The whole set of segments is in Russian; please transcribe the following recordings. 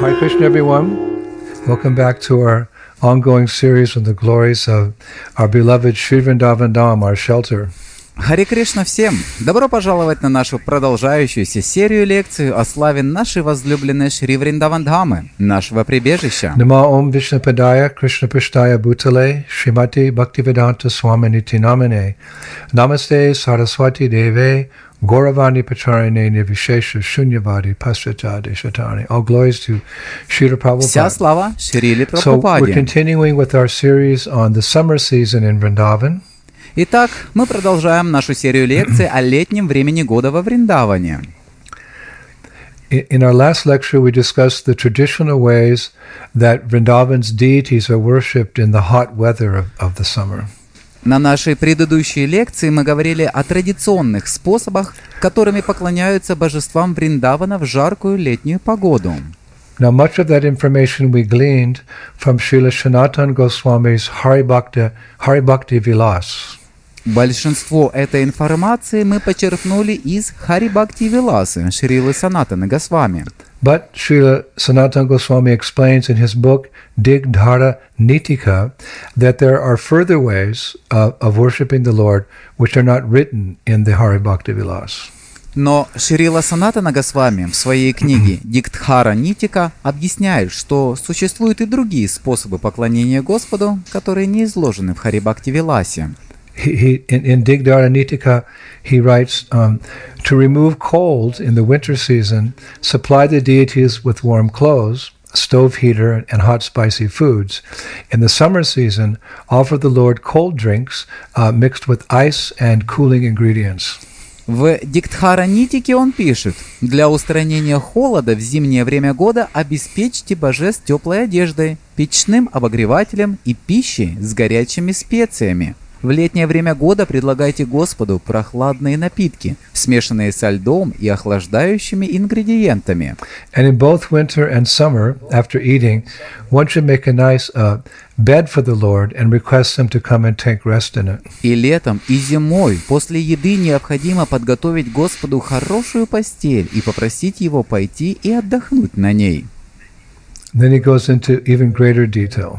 Hare Krishna, everyone. Welcome back to our ongoing series on the glories of our beloved Shri Vrindavan Dham, our shelter. Харе Кришна всем! Добро пожаловать на нашу продолжающуюся серию лекций о славе нашей возлюбленной Шри Вриндаван Дхамы, нашего прибежища. Nama Om Vishnupadaya Krishna Prishtaya Bhutale Srimati Bhaktivedanta Swaminiti Namane Namaste Saraswati Deve Gauravani Pacharine Nirvishesha Shunyavadi Pastrachadi Shatani. All glories to Srila Prabhupada. Вся слава Шриле So we're Прабхупаде. continuing with our series on the summer season in Vrindavan. Итак, мы продолжаем нашу серию лекций о летнем времени года во Вриндаване. In our last lecture, we discussed the traditional ways that Vrindavan's deities are worshipped in the hot weather of the summer. На нашей предыдущей лекции мы говорили о традиционных способах, которыми поклоняются божествам Вриндавана в жаркую летнюю погоду. Now, much of that information we gleaned from Srila Sanatana Goswami's Hari Bhakti Vilas. Большинство этой информации мы почерпнули из Хари Бхакти Виласы Шрилы Санатаны Госвами. But Srila Sanatana Goswami explains in his book Digdhara Nitika that there are further ways of worshiping the Lord which are not written in the Hari Bhakti Vilas. Но Шрила Санатана Госвами в своей книге Диктхара Нитика объясняет, что существуют и другие способы поклонения Господу, которые не изложены в Хари Бхакти Виласе. In Digdhara Nitika, he writes, to remove cold in the winter season, supply the deities with warm clothes, a stove heater, and hot spicy foods. In the summer season, offer the Lord cold drinks mixed with ice and cooling ingredients. В Диктхара Нитике он пишет: «Для устранения холода в зимнее время года обеспечьте божеств теплой одеждой, печным обогревателем и пищей с горячими специями. В летнее время года предлагайте Господу прохладные напитки, смешанные со льдом и охлаждающими ингредиентами». And in both winter and summer, after eating, one should make a nice bed for the Lord and request him to come and take rest in it. И летом, и зимой после еды необходимо подготовить Господу хорошую постель и попросить Его пойти и отдохнуть на ней. Then he goes into even greater detail.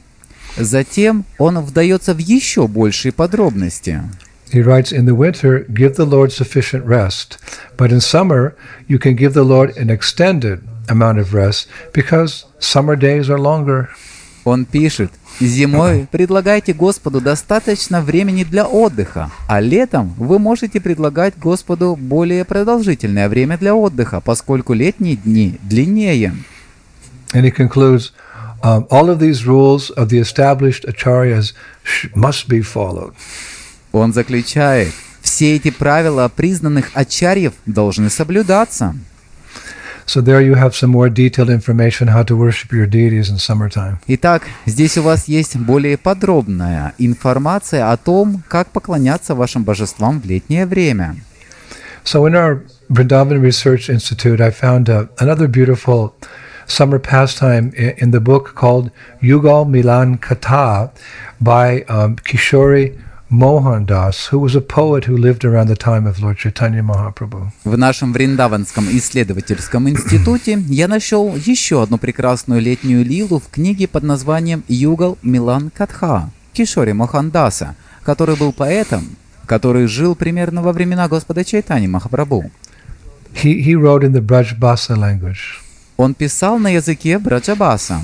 Затем он вдается в еще большие подробности. He writes, in the winter, give the Lord sufficient rest, but in summer, you can give the Lord an extended amount of rest, because summer days are longer. Он пишет: «Зимой предлагайте Господу достаточно времени для отдыха, а летом вы можете предлагать Господу более продолжительное время для отдыха, поскольку летние дни длиннее». And he concludes, all of these rules of the established acharyas must be followed. Он заключает: все эти правила признанных ачарьев должны соблюдаться. So there you have some more detailed information how to worship your deities in summertime. Итак, здесь у вас есть более подробная информация о том, как поклоняться вашим божествам в летнее время. So in our Vrindavan Research Institute, I found another beautiful summer pastime in the book called Yugal Milan Katha by Kishori Mohandas, who was a poet who lived around the time of Lord Chaitanya Mahaprabhu. В нашем Вриндаванском исследовательском институте я нашел еще одну прекрасную летнюю лилу в книге под названием «Югал Милан Катха» Кишори Мохандаса, который был поэтом, который жил примерно во времена Господа Чайтани Махапрабху. He wrote in the Brajbasa language. Он писал на языке Браджабаса.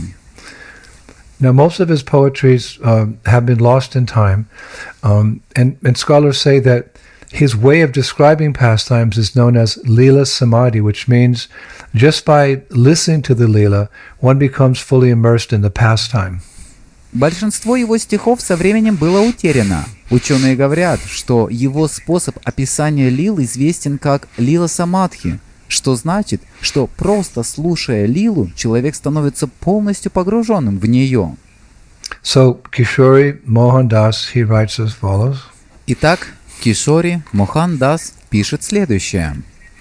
Now, most of his poetries have been lost in time, and scholars say that his way of describing pastimes is known as Leela Samadhi, which means just by listening to the Leela, one becomes fully immersed in the pastime. Большинство его стихов со временем было утеряно. Ученые говорят, что его способ описания лил известен как Лила Самадхи, что значит, что просто слушая лилу, человек становится полностью погруженным в нее. So Kishori Mohandas, he writes as follows. Итак, Кишори Мохандас пишет следующее.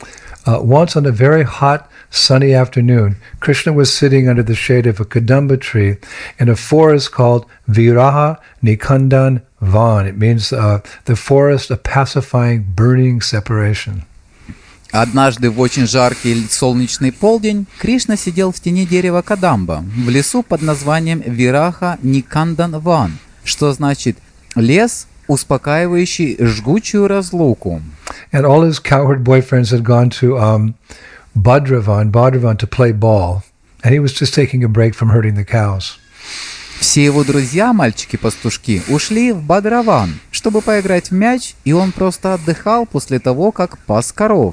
Once on a very hot, sunny afternoon, Krishna was sitting under the shade of a kadamba tree in a forest called Viraha Nikandan Van. It means the forest of pacifying, burning separation. Однажды в очень жаркий солнечный полдень Кришна сидел в тени дерева Кадамба в лесу под названием Вираха Никандан Ван, что значит «лес, успокаивающий жгучую разлуку». And all his cowherd boyfriends had gone to Bhadravan to play ball, and he was just taking a break from herding the cows. Все его друзья, мальчики-пастушки, ушли в Бадраван, чтобы поиграть в мяч, и он просто отдыхал после того, как пас коров.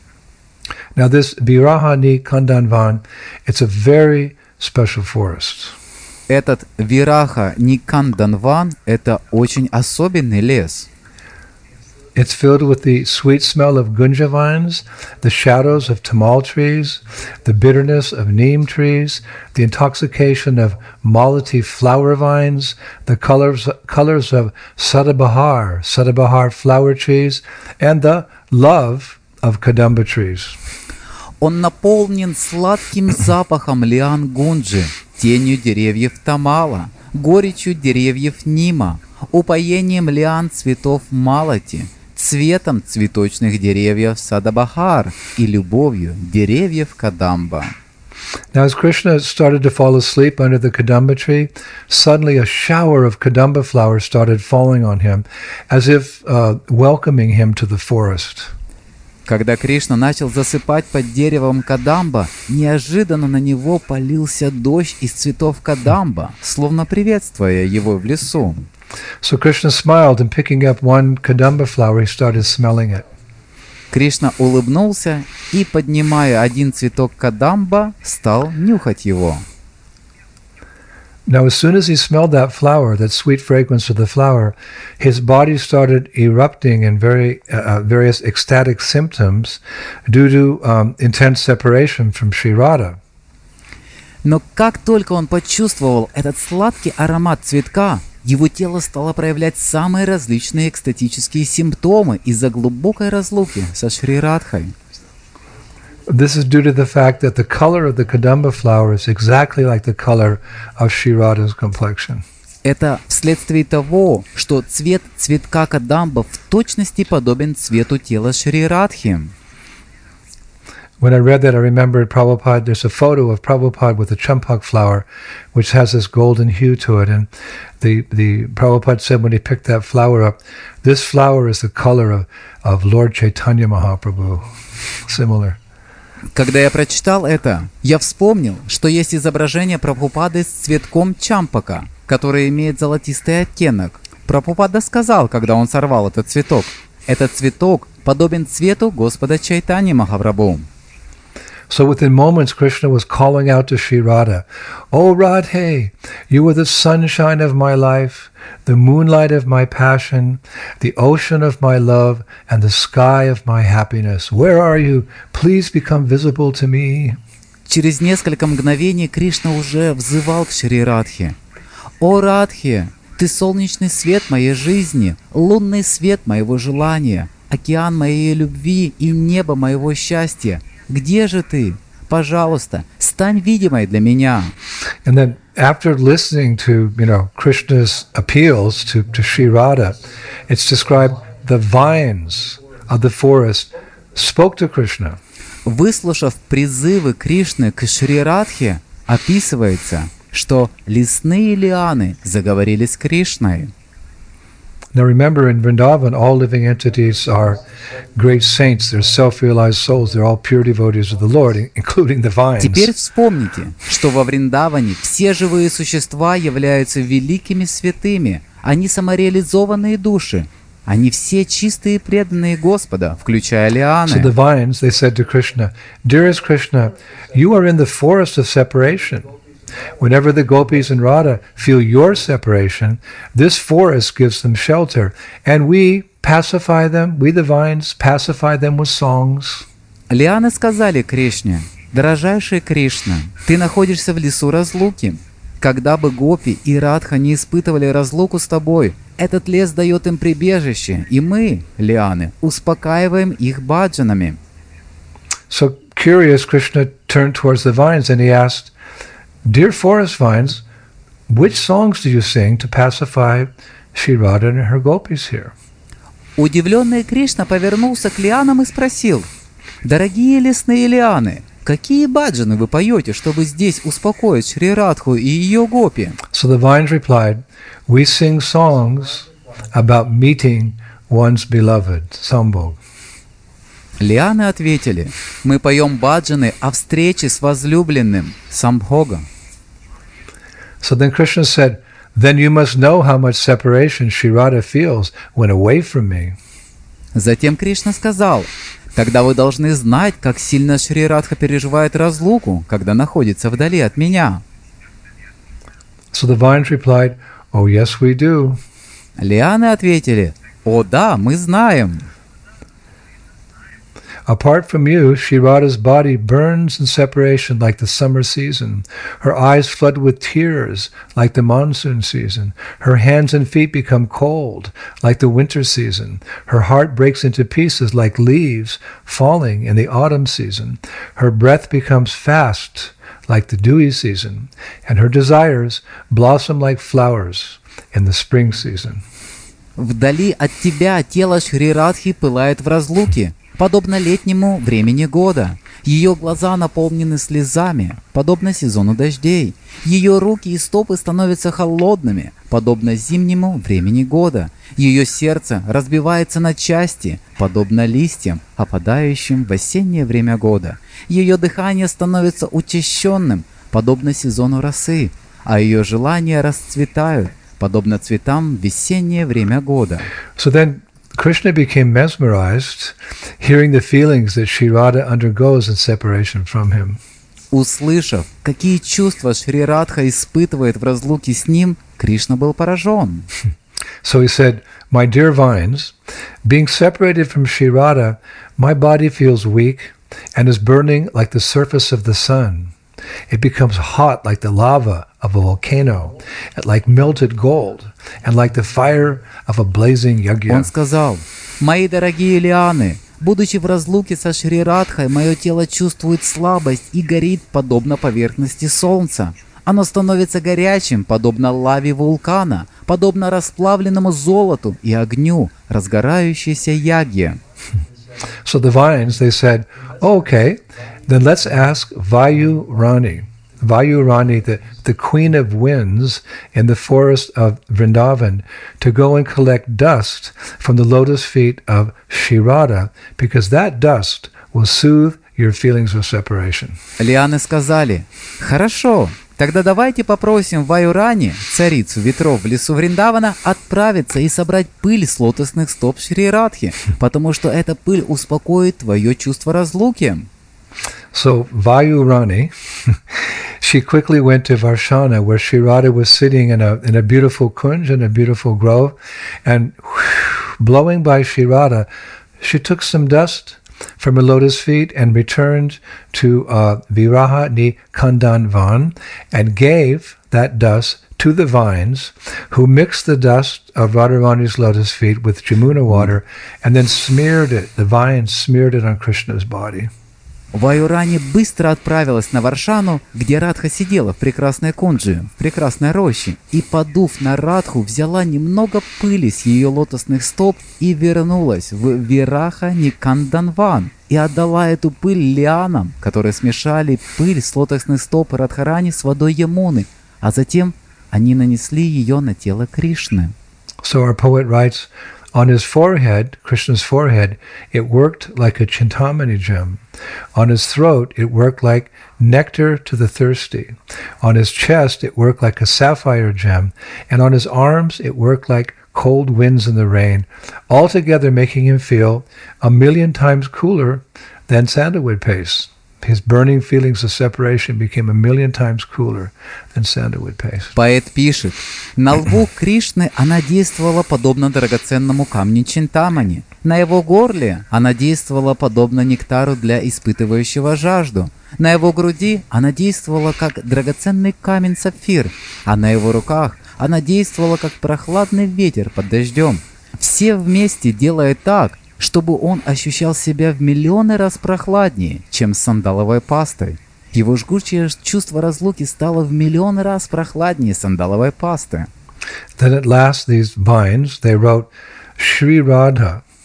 Now this Birahani Kandanvan, it's a very special forest. Этот Вираха Никанданван – это очень особенный лес. It's filled with the sweet smell of gunja vines, the shadows of tamal trees, the bitterness of neem trees, the intoxication of malati flower vines, the colors of sadabahar flower trees, and the love of kadamba trees. Он наполнен сладким запахом лиан гунджи, тенью деревьев тамала, горечью деревьев нима, упоением лиан цветов малати, цветом цветочных деревьев садабахар и любовью деревьев кадамба. Now as Krishna started to fall asleep under the kadamba tree, suddenly a shower of kadamba flowers started falling on him, as if welcoming him to the forest. Когда Кришна начал засыпать под деревом кадамба, неожиданно на него полился дождь из цветов кадамба, словно приветствуя его в лесу. So Krishna smiled, and picking up one kadamba flower, he started smelling it. Кришна улыбнулся и, поднимая один цветок кадамба, стал нюхать его. Now, as soon as he smelled that flower, that sweet fragrance of the flower, his body started erupting in various ecstatic symptoms due to intense separation from Sri Radha. Но как только он почувствовал этот сладкий аромат цветка, его тело стало проявлять самые различные экстатические симптомы из-за глубокой разлуки со Шри Радхой. This is due to the fact that the color of the kadamba flower is exactly like the color of Sri Radha's complexion. Это вследствие того, что цвет цветка кадамба в точности подобен цвету тела Шри Радхи. When I read that, I remembered Prabhupada. There's a photo of Prabhupada with a champak flower, which has this golden hue to it. And the Prabhupada said when he picked that flower up, this flower is the color of Lord Chaitanya Mahaprabhu. Similar. Когда я прочитал это, я вспомнил, что есть изображение Прабхупады с цветком чампака, который имеет золотистый оттенок. Прабхупада сказал, когда он сорвал этот цветок, этот цветок подобен цвету Господа Чайтаньи Махапрабху. So within moments, Krishna was calling out to Sri Radha, "O Radhe, you are the sunshine of my life, the moonlight of my passion, the ocean of my love, and the sky of my happiness. Where are you? Please become visible to me." Через несколько мгновений Кришна уже взывал к Шри Радхе. «О Радхе, ты солнечный свет моей жизни, лунный свет моего желания, океан моей любви и небо моего счастья. Где же ты? Пожалуйста, стань видимой для меня». And then after listening to, Krishna's appeals to Sri Radha, it's described the vines of the forest spoke to Krishna. Выслушав призывы Кришны к Шри Радхе, описывается, что лесные лианы заговорили с Кришной. Now remember, in Vrindavan, all living entities are great saints. They're self-realized souls. They're all pure devotees of the Lord, including the vines. Теперь вспомните, что во Вриндаване все живые существа являются великими святыми. Они самореализованные души. Они все чистые и преданные Господа, включая лианы. So the vines, they said to Krishna, "Dearest Krishna, you are in the forest of separation. Whenever the gopis and Radha feel your separation, this forest gives them shelter, and we pacify them, we the vines, pacify them with songs." Лианы сказали Кришне: «Дорожайший Кришна, ты находишься в лесу разлуки. Когда бы гопи и Радха не испытывали разлуку с тобой, этот лес дает им прибежище, и мы, лианы, успокаиваем их баджанами». So curious, Krishna turned towards the vines and he asked, "Dear forest vines, which songs do you sing to pacify Shri Radha and her gopis here?" Удивленный Кришна повернулся к лианам и спросил: «Дорогие лесные лианы, какие баджаны вы поете, чтобы здесь успокоить Шри Радху и ее гопи?» So the vines replied, "We sing songs about meeting one's beloved." Sambhog. Лианы ответили: «Мы поем баджаны о встрече с возлюбленным Самбхога». So then Krishna said, "Then you must know how much separation Shri Radha feels when away from me." Затем Кришна сказал: «Тогда вы должны знать, как сильно Шри Радха переживает разлуку, когда находится вдали от меня». So the vines replied, "Oh yes, we do." Лианы ответили: «О да, мы знаем. Apart from you, Shri Radha's body burns in separation like the summer season. Her eyes flood with tears like the monsoon season. Her hands and feet become cold like the winter season. Her heart breaks into pieces like leaves falling in the autumn season. Her breath becomes fast like the dewy season, and her desires blossom like flowers in the spring season." Вдали от тебя тело Шри Радхи пылает в разлуке, подобно летнему времени года. Ее глаза наполнены слезами, подобно сезону дождей. Ее руки и стопы становятся холодными, подобно зимнему времени года. Ее сердце разбивается на части, подобно листьям, опадающим в осеннее время года. Ее дыхание становится учащенным, подобно сезону росы, а ее желания расцветают, подобно цветам в весеннее время года. So then Krishna became mesmerized, hearing the feelings that Shri Radha undergoes in separation from him. Услышав, какие чувства Шри Радха испытывает в разлуке с ним, Кришна был поражен. So he said, "My dear vines, being separated from Shri Radha, my body feels weak and is burning like the surface of the sun. It becomes hot like the lava of a volcano, like melted gold, and like the fire of a blazing yagya." Он сказал: «Мои дорогие лианы, будучи в разлуке со Шри Радхой, мое тело чувствует слабость и горит, подобно поверхности солнца. Оно становится горячим, подобно лаве вулкана, подобно расплавленному золоту и огню, разгорающейся ягье». So the vines, they said, "Okay, then let's ask Vayu Rani, the queen of winds in the forest of Vrindavan, to go and collect dust from the lotus feet of Shri Radha, because that dust will soothe your feelings of separation." Лианы сказали: «Хорошо, тогда давайте попросим Ваюрани, царицу ветров в лесу Вриндавана, отправиться и собрать пыль с лотосных стоп Шри Радхи, потому что эта пыль успокоит твое чувство разлуки». So Vayu Rani, she quickly went to Varshana, where Shri Radha was sitting in a beautiful kunj, in a beautiful grove, and blowing by Shri Radha, she took some dust from her lotus feet and returned to Viraha Ni Kandanvan and gave that dust to the vines, who mixed the dust of Radharani's lotus feet with Jamuna water and then smeared it. The vines smeared it on Krishna's body. Ваюрани быстро отправилась на Варшану, где Радха сидела в прекрасной кунджи, в прекрасной роще, и, подув на Радху, взяла немного пыли с ее лотосных стоп и вернулась в Вираха Никанданван и отдала эту пыль лианам, которые смешали пыль с лотосных стоп Радхарани с водой Ямуны, а затем они нанесли ее на тело Кришны. So our poet writes, on his forehead, Krishna's forehead, it worked like a chintamani gem. On his throat, it worked like nectar to the thirsty. On his chest, it worked like a sapphire gem. And on his arms, it worked like cold winds in the rain, altogether making him feel 1,000,000 times cooler than sandalwood paste. His burning feelings of separation became 1,000,000 times cooler than sandalwood paste. Поэт пишет: на лбу Кришны она действовала подобно драгоценному камню Чинтамани. На его горле она действовала подобно нектару для испытывающего жажду. На его груди она действовала как драгоценный камень сапфир, а на его руках она действовала как прохладный ветер под дождем. Все вместе делая так, чтобы он ощущал себя в миллионы раз прохладнее, чем с сандаловой пастой. Его жгучее чувство разлуки стало в миллион раз прохладнее сандаловой пасты. Then at last these vines, they wrote, Shri Radha,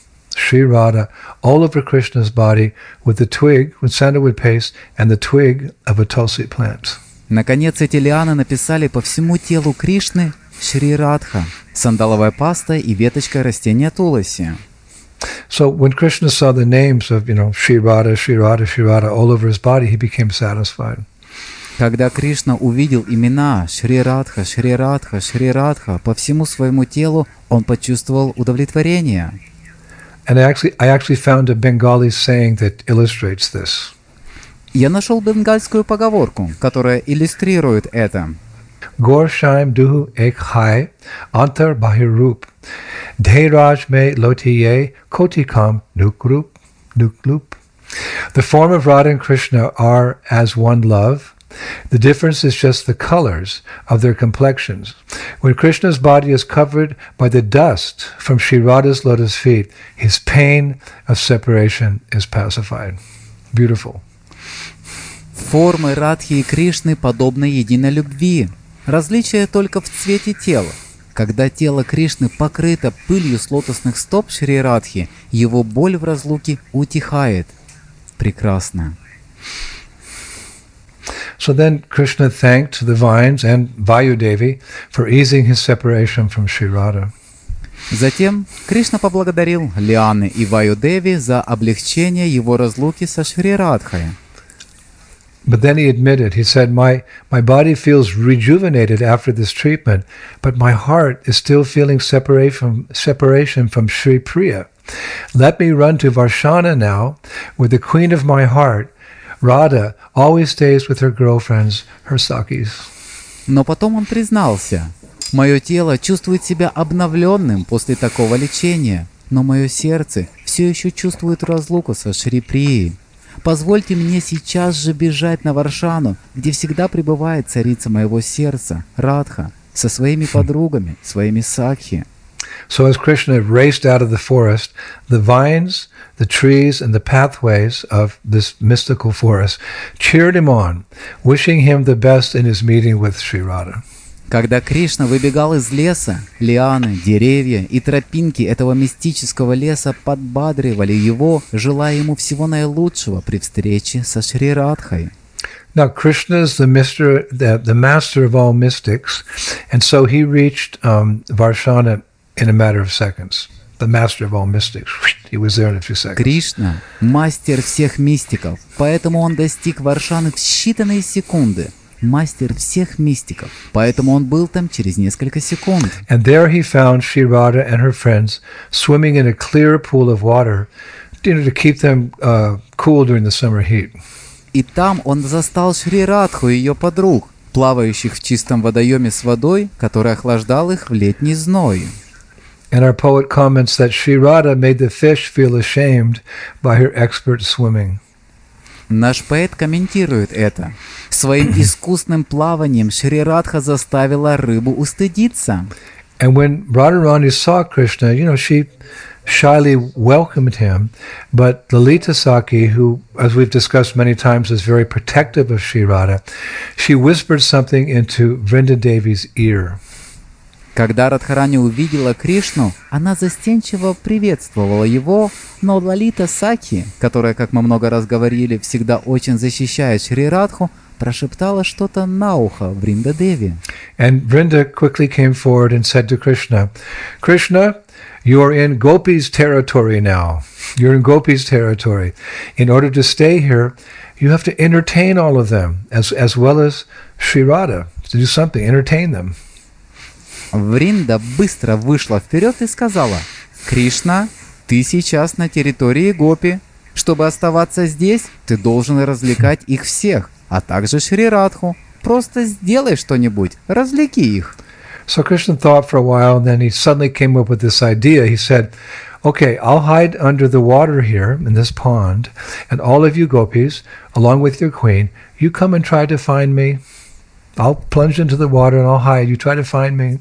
Sri Radha all over Krishna's body with sandalwood paste and the twig of a tulsi plant. Наконец, эти лианы написали по всему телу Кришны Шри Радха, сандаловая паста и веточка растения туласи. So when Krishna saw the names of, Sri Radha, Sri Radha, Sri Radha all over his body, he became satisfied. Когда Кришна увидел имена Шри Радха, Шри Радха, Шри Радха по всему своему телу, он почувствовал удовлетворение. And I actually found a Bengali saying that illustrates this. Я нашел бенгальскую поговорку, которая иллюстрирует это. Gaur Shaim Duhu Ek Hai Antar Bahir Roop Dheiraj Me Lotiye Kotikam Nukrup Nuklup. The form of Radha and Krishna are as one love. The difference is just the colors of their complexions. When Krishna's body is covered by the dust from Sri Radha's lotus feet, his pain of separation is pacified. Beautiful. Формы Радхи и Кришны подобны единой любви. Различие только в цвете тела. Когда тело Кришны покрыто пылью с лотосных стоп Шри Радхи, его боль в разлуке утихает. Прекрасно. So then Krishna thanked the vines and Vayudevi for easing his separation from Sri Radha. Затем Кришна поблагодарил лианы и Ваюдеви за облегчение его разлуки со Шри Радхой. But then he admitted, he said, my body feels rejuvenated after this treatment, but my heart is still feeling separation from Sri Priya. Let me run to Varshana now, where the queen of my heart, Radha, always stays with her girlfriends, her sakis. Но потом он признался, мое тело чувствует себя обновленным после такого лечения, но мое сердце все еще чувствует разлуку со Шри Прией. Позвольте мне сейчас же бежать на Варшану, где всегда пребывает царица моего сердца, Радха, со своими подругами, своими сакхи. So as Krishna raced out of the forest, the vines, the trees, and the pathways of this mystical forest cheered him on, wishing him the best in his meeting with Sri Radha. Когда Кришна выбегал из леса, лианы, деревья и тропинки этого мистического леса подбадривали его, желая ему всего наилучшего при встрече со Шри Радхой. Now Krishna is the master of all mystics, and so he reached Varshana in a matter of seconds. The master of all mystics. He was there in a few seconds. Кришна – мастер всех мистиков, поэтому он достиг Варшаны в считанные секунды. Мастер всех мистиков, поэтому он был там через несколько секунд. And there he found Sri Radha and her friends swimming in a clear pool of water, to keep them cool during the summer heat. И там он застал Шри Радху и ее подруг, плавающих в чистом водоеме с водой, которая охлаждала их в летний зной. And our poet comments that Sri Radha made the fish feel ashamed by her expert swimming. Наш поэт комментирует это. Своим искусным плаванием Шри Радха заставила рыбу устыдиться. And when Radharani saw Krishna, she shyly welcomed him, but Lalita Saki, who, as we've discussed many times, is very protective of Sri Radha, she whispered something into Vrinda Devi's ear. Когда Радхарани увидела Кришну, она застенчиво приветствовала его, но Лалита Саки, которая, как мы много раз говорили, всегда очень защищает Шри Радху, прошептала что-то на ухо Вринда Деви. And Vrinda quickly came forward and said to Krishna, Krishna, you are in Gopi's territory now. You're in Gopi's territory. In order to stay here, you have to entertain all of them, as well as Sri Radha. To do something, entertain them. Вринда быстро вышла вперед и сказала, «Кришна, ты сейчас на территории Гопи. Чтобы оставаться здесь, ты должен развлекать их всех, а также Шри Радху. Просто сделай что-нибудь, развлеки их». So Krishna thought for a while, and then he suddenly came up with this idea. He said, okay, I'll hide under the water here in this pond, and all of you gopis, along with your queen, you come and try to find me. I'll plunge into the water and I'll hide. You try to find me.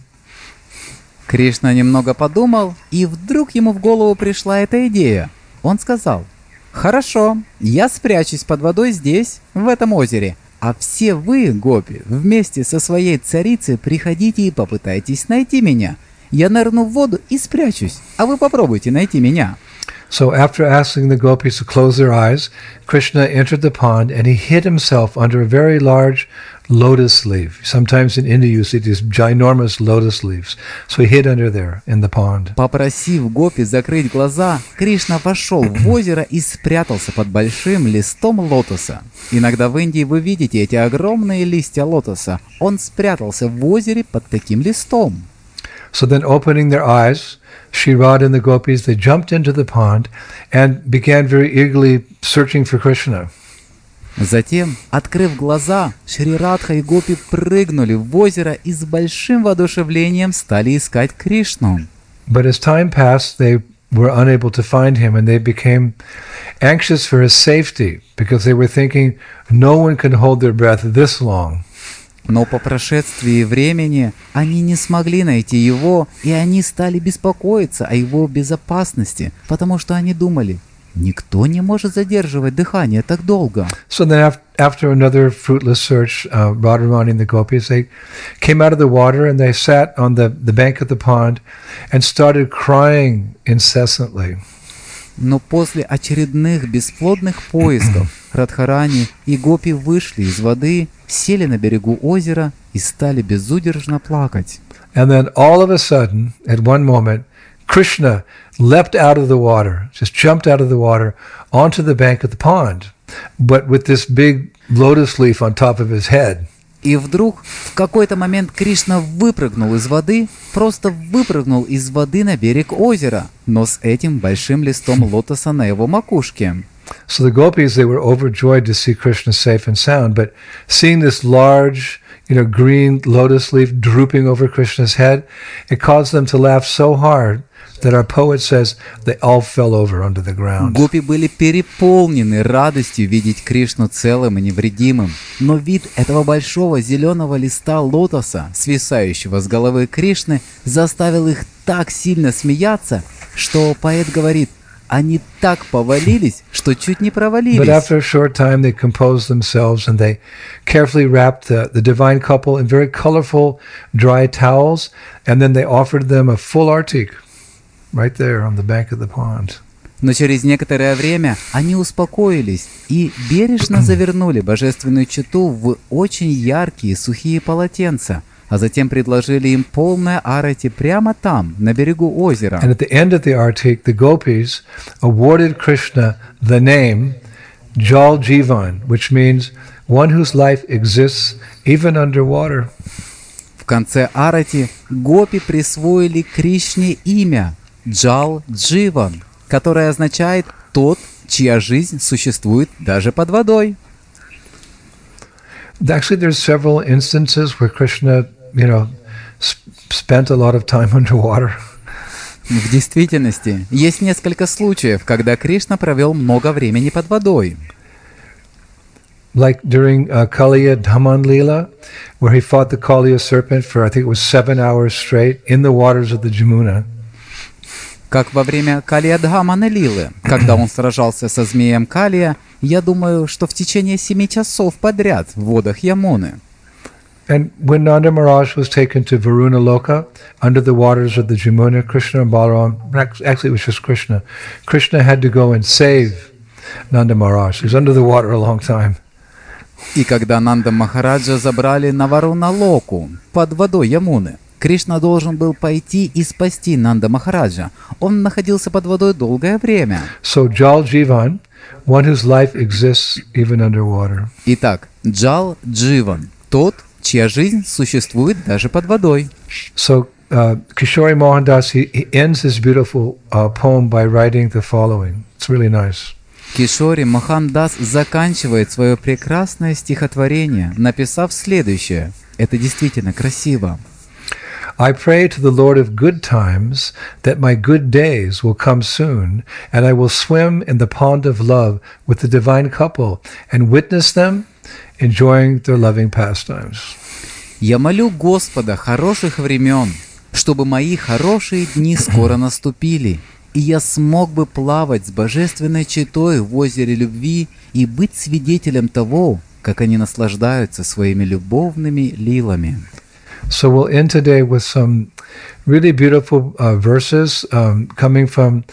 Кришна немного подумал, и вдруг ему в голову пришла эта идея. Он сказал, «Хорошо, я спрячусь под водой здесь, в этом озере, а все вы, гопи, вместе со своей царицей приходите и попытайтесь найти меня. Я нырну в воду и спрячусь, а вы попробуйте найти меня». So after asking the gopis to close their eyes, Krishna entered the pond and he hid himself under a very large lotus leaf. Sometimes in India you see these ginormous lotus leaves. So he hid under there in the pond. Попросив гопи закрыть глаза, Кришна вошел в озеро и спрятался под большим листом лотоса. Иногда в Индии вы видите эти огромные листья лотоса. Он спрятался в озере под таким листом. So then opening their eyes, Shri Radha and the gopis, they jumped into the pond and began very eagerly searching for Krishna. Затем, открыв глаза, Шри Радха и гопи прыгнули в озеро и с большим воодушевлением стали искать Кришну. But as time passed, they were unable to find him and they became anxious for his safety because they were thinking no one can hold their breath this long. Но по прошествии времени они не смогли найти его, и они стали беспокоиться о его безопасности, потому что они думали, никто не может задерживать дыхание так долго. So then after another fruitless search, Radharani and the gopis, they came out of the water and they sat on the bank of the pond and started crying incessantly. Но после очередных бесплодных поисков Радхарани и гопи вышли из воды, сели на берегу озера и стали безудержно плакать. And then all of a sudden, at one moment, Krishna leapt out of the water, just jumped out of the water onto the bank of the pond, but with this big lotus leaf on top of his head. И вдруг в какой-то момент Кришна выпрыгнул из воды, просто выпрыгнул из воды на берег озера, но с этим большим листом лотоса на его макушке. So the gopis, they were overjoyed to see Krishna safe and sound, but seeing this large, green lotus leaf drooping over Krishna's head, it caused them to laugh so hard that our poet says they all fell over onto the ground. Гопи были переполнены радостью видеть Кришну целым и невредимым, но вид этого большого зеленого листа лотоса, свисающего с головы Кришны, заставил их так сильно смеяться, что поэт говорит, они так повалились, что чуть не провалились. But after a short time they composed themselves and they carefully wrapped the divine couple in very colorful dry towels, and then they offered them a full artik right there on the bank of the pond. Но через некоторое время они успокоились и бережно завернули божественную чету в очень яркие сухие полотенца, а затем предложили им полное арати прямо там, на берегу озера. And at the end of the artik, the gopis awarded Krishna the name Jal Jivan, which means one whose life exists even underwater. В конце арати гопи присвоили Кришне имя Джал Дживан, которое означает «тот, чья жизнь существует даже под водой». Actually, there's several instances where Krishna, spent a lot of time underwater. В действительности, есть несколько случаев, когда Кришна провел много времени под водой. Like during Kaliya Dhaman Leela, where he fought the Kaliya serpent for, I think it was 7 hours straight in the waters of the Jamuna. Как во время Калия-Дхамана Лилы, когда он сражался со змеем Калия, я думаю, что в течение 7 часов подряд в водах Ямуны. And when Nanda Maharaj was taken to Varuna Loka, under the waters of the Jamuna, Krishna and Balaram, actually it was just Krishna, Krishna had to go and save Nanda Maharaj. He was under the water a long time. И когда Нанда Махараджа забрали на Варуна-Локу, под водой Ямуны, Кришна должен был пойти и спасти Нанда Махараджа. Он находился под водой долгое время. So Jal Jivan, one whose life exists even underwater. Итак, Джал Дживан, тот, чья жизнь существует даже под водой. So Kishori Mohandas, he ends his beautiful poem by writing the following. It's really nice. Кишори Мохандас заканчивает свое прекрасное стихотворение, написав следующее. Это действительно красиво. I pray to the Lord of good times that my good days will come soon, and I will swim in the pond of love with the divine couple and witness them enjoying their loving pastimes. Я молю Господа хороших времен, чтобы мои хорошие дни скоро наступили, и я смог бы плавать с божественной четой в озере любви и быть свидетелем того, как они наслаждаются своими любовными лилами. So we'll end today with some really beautiful verses coming from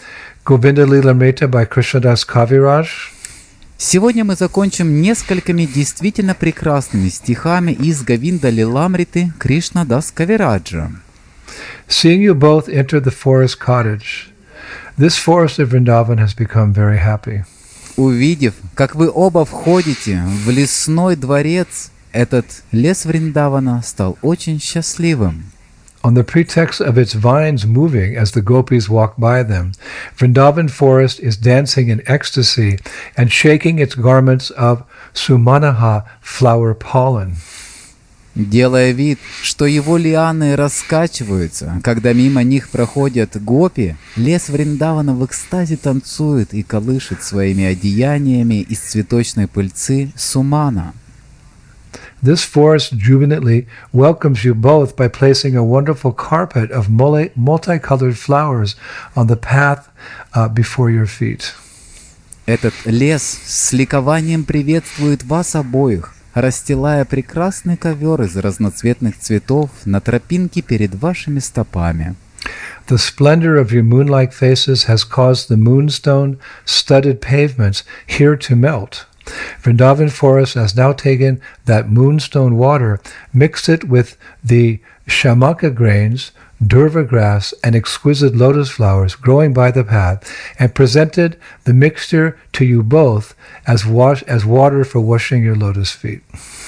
Govinda Lilamrita by Krishnadas Kaviraj. Сегодня мы закончим несколькими действительно прекрасными стихами из Говинда Лиламриты Кришна Дас Кавираджа. Seeing you both enter the forest cottage, this forest of Vrindavan has become very happy. Увидев, как вы оба входите в лесной дворец, этот лес Вриндавана стал очень счастливым. On the pretext of its vines moving as the gopis walk by them, Vrindavan forest is dancing in ecstasy and shaking its garments of sumanaha flower pollen. Делая вид, что его лианы раскачиваются, когда мимо них проходят гопи, лес Вриндавана в экстазе танцует и колышет своими одеяниями из цветочной пыльцы сумана. This forest jubilantly welcomes you both by placing a wonderful carpet of multicolored flowers on the path before your feet. Этот лес с ликованием приветствует вас обоих, расстилая прекрасный ковер из разноцветных цветов на тропинке перед вашими стопами. The splendor of your moon-like faces has caused the moonstone-studded pavements here to melt. Vrindavan forest has now taken that moonstone water, mixed it with the shamaka grains, durva grass, and exquisite lotus flowers growing by the path, and presented the mixture to you both as water for washing your lotus feet.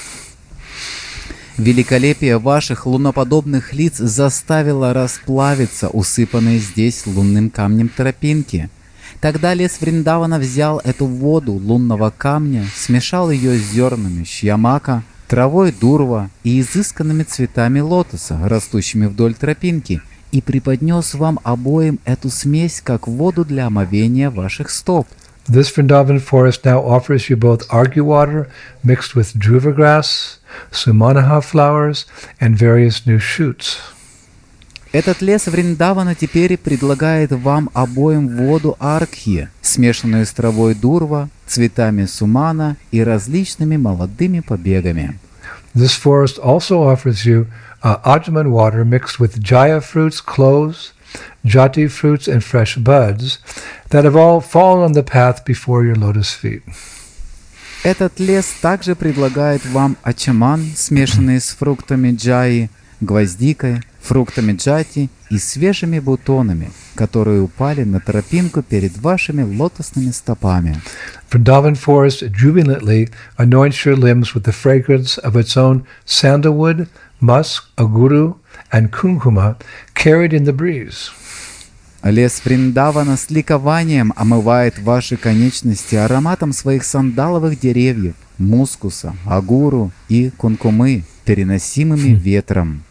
Великолепие ваших луноподобных лиц заставило расплавиться усыпанные здесь лунным камнем тропинки. Тогда лес Вриндавана взял эту воду лунного камня, смешал ее с зернами шьямака, травой дурва и изысканными цветами лотоса, растущими вдоль тропинки, и преподнес вам обоим эту смесь, как воду для омовения ваших стоп. This Vrindavan forest now offers you both argu water mixed with dhruva grass, sumanaha flowers, and various new shoots. Этот лес Вриндавана теперь предлагает вам обоим воду аркхи, смешанную с травой дурва, цветами сумана и различными молодыми побегами. This forest also offers you ajman water mixed with jaya fruits, cloves, jati fruits, and fresh buds that have all fallen on the path before your lotus feet. Этот лес также предлагает вам ачаман, смешанный с фруктами джаи, гвоздикой, фруктами джати и свежими бутонами, которые упали на тропинку перед вашими лотосными стопами. Vrindavan forest jubilantly anoints your limbs with the fragrance of its own sandalwood, musk, aguru, and kumkuma carried in the breeze. Лес Вриндавана с ликованием омывает ваши конечности ароматом своих сандаловых деревьев, мускуса, агуру и кункумы, переносимыми ветром.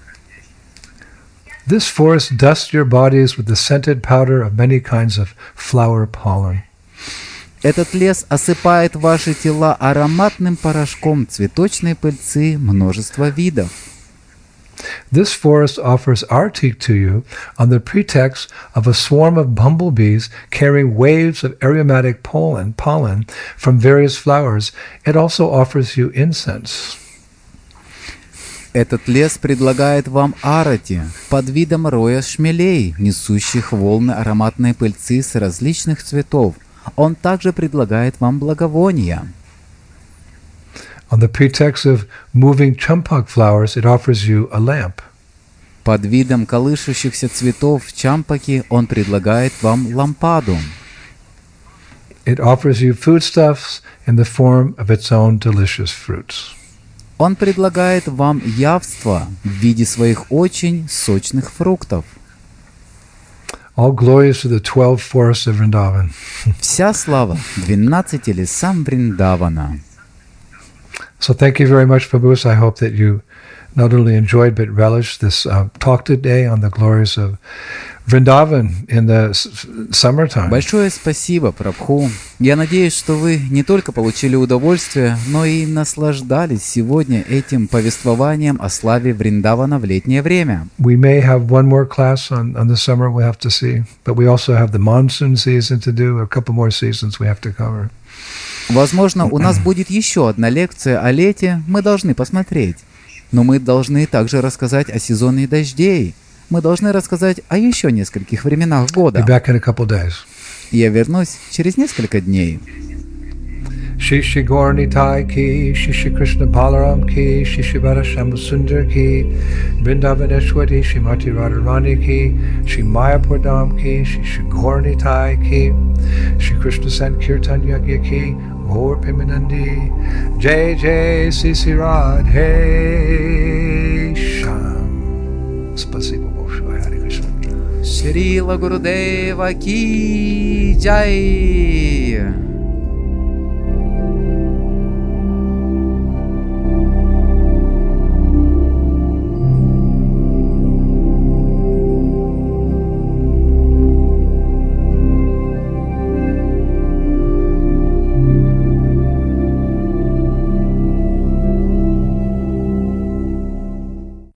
This forest dusts your bodies with the scented powder of many kinds of flower pollen. Этот лес осыпает ваши тела ароматным порошком цветочной пыльцы множества видов. This forest offers artik to you on the pretext of a swarm of bumblebees carrying waves of aromatic pollen from various flowers. It also offers you incense. Этот лес предлагает вам арати под видом роя шмелей, несущих волны ароматной пыльцы с различных цветов. Он также предлагает вам благовония. On the pretext of moving champak flowers, it offers you a lamp. Под видом колышущихся цветов чампаки он предлагает вам лампаду. It offers you foodstuffs in the form of its own delicious fruits. Он предлагает вам явство в виде своих очень сочных фруктов. All glories to the 12 forests of Vrindavan. Вся слава 12 лесам Вриндавана. So thank you very much, Prabhu. I hope that you not only enjoyed but relished this talk today on the glories of Vrindavan in the summertime. Большое спасибо, Прабху. Я надеюсь, что вы не только получили удовольствие, но и наслаждались сегодня этим повествованием о славе Вриндавана в летнее время. We may have one more class on the summer, we'll have to see. But we also have the monsoon season to do, a couple more seasons we have to cover. Возможно, у нас будет еще одна лекция о лете, мы должны посмотреть. Но мы должны также рассказать о сезоне дождей. Мы должны рассказать о еще нескольких временах года. Be back in a couple days. Я вернусь через несколько дней. Shishi Gornitai ki, Shishi Krishna Balaram ki, Shishi Radhashyamu Sundar ki, Vrindavaneshwari Shrimati Radharani ki, Shri Mayapur Dham ki, Shishi Gornitai ki, Shri Krishna Sankirtan Yagya ki, Gaur Pimanandi, Jai Jai Sisi Radhe Sham. Spasibo Bosho Hare Krishna. Шрила Гурудева ки джай.